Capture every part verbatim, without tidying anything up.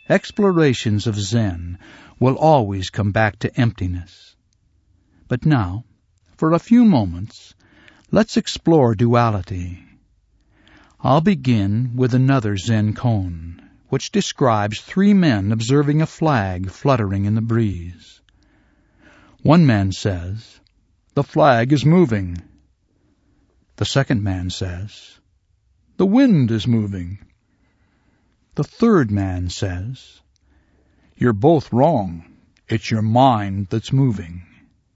Explorations of Zen will always come back to emptiness. But now, for a few moments, let's explore duality. I'll begin with another Zen koan, which describes three men observing a flag fluttering in the breeze. One man says, "The flag is moving." The second man says, "The wind is moving." The third man says, "You're both wrong. It's your mind that's moving."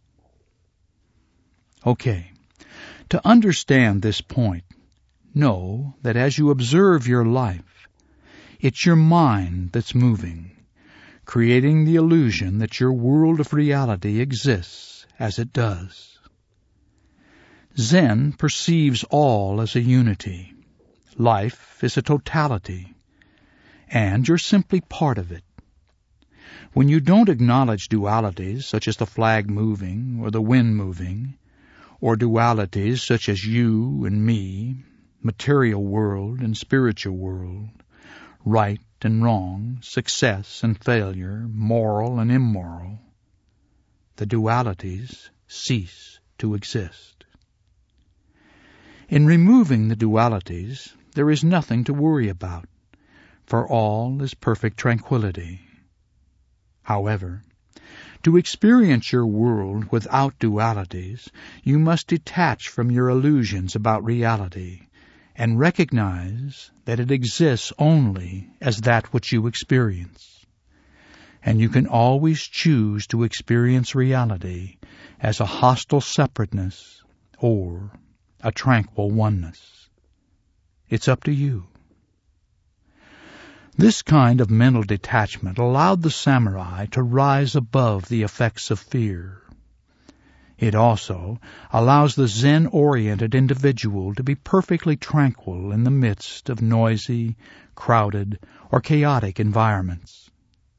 Okay, to understand this point, know that as you observe your life, it's your mind that's moving, creating the illusion that your world of reality exists as it does. Zen perceives all as a unity. Life is a totality, and you're simply part of it. When you don't acknowledge dualities such as the flag moving or the wind moving, or dualities such as you and me, material world and spiritual world, right and wrong, success and failure, moral and immoral, the dualities cease to exist. In removing the dualities, there is nothing to worry about, for all is perfect tranquility. However, to experience your world without dualities, you must detach from your illusions about reality and recognize that it exists only as that which you experience. And you can always choose to experience reality as a hostile separateness or a tranquil oneness. It's up to you. This kind of mental detachment allowed the samurai to rise above the effects of fear. It also allows the Zen-oriented individual to be perfectly tranquil in the midst of noisy, crowded, or chaotic environments.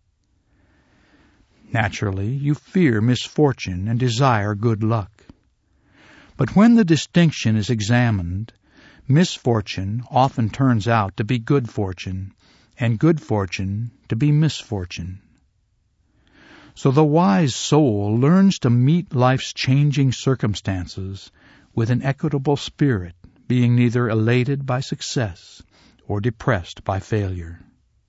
Naturally, you fear misfortune and desire good luck. But when the distinction is examined, misfortune often turns out to be good fortune, and good fortune to be misfortune. So the wise soul learns to meet life's changing circumstances with an equitable spirit, being neither elated by success or depressed by failure.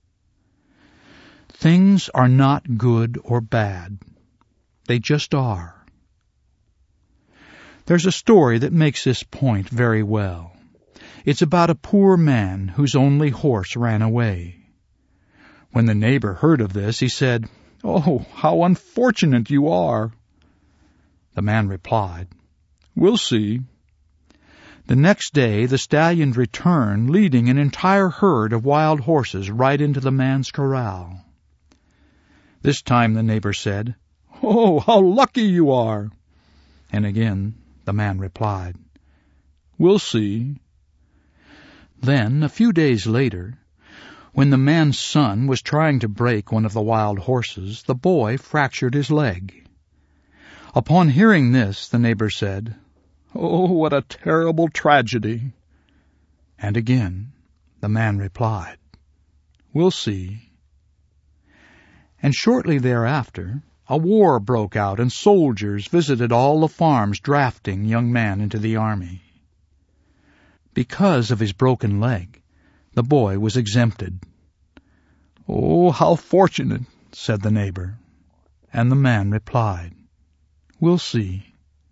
Things are not good or bad. They just are. There's a story that makes this point very well. It's about a poor man whose only horse ran away. When the neighbor heard of this, he said, "Oh, how unfortunate you are." The man replied, "We'll see." The next day the stallion returned, leading an entire herd of wild horses right into the man's corral. This time the neighbor said, "Oh, how lucky you are." And again the man replied, "We'll see." Then, a few days later, when the man's son was trying to break one of the wild horses, the boy fractured his leg. Upon hearing this, the neighbor said, "Oh, what a terrible tragedy." And again the man replied, "We'll see." And shortly thereafter, a war broke out and soldiers visited all the farms drafting young men into the army. Because of his broken leg, the boy was exempted. "Oh, how fortunate," said the neighbor. And the man replied, "We'll see."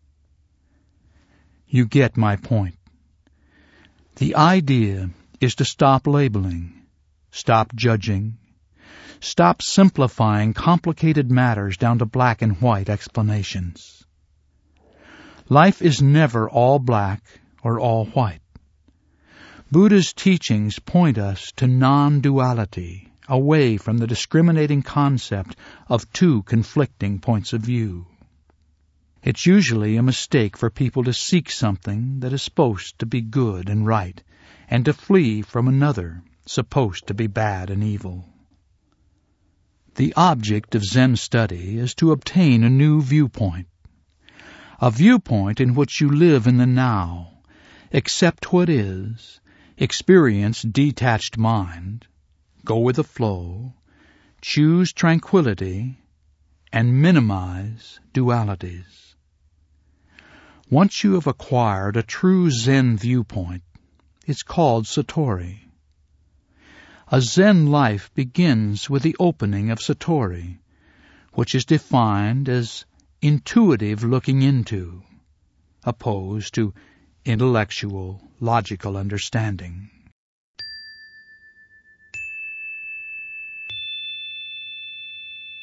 You get my point. The idea is to stop labeling, stop judging, stop simplifying complicated matters down to black and white explanations. Life is never all black or all white. Buddha's teachings point us to non-duality, away from the discriminating concept of two conflicting points of view. It's usually a mistake for people to seek something that is supposed to be good and right, and to flee from another supposed to be bad and evil. The object of Zen study is to obtain a new viewpoint, a viewpoint in which you live in the now, accept what is, experience detached mind, go with the flow, choose tranquility and minimize dualities. Once you have acquired a true Zen viewpoint, it's called Satori. A Zen life begins with the opening of Satori, which is defined as intuitive looking into, opposed to intellectual, logical understanding.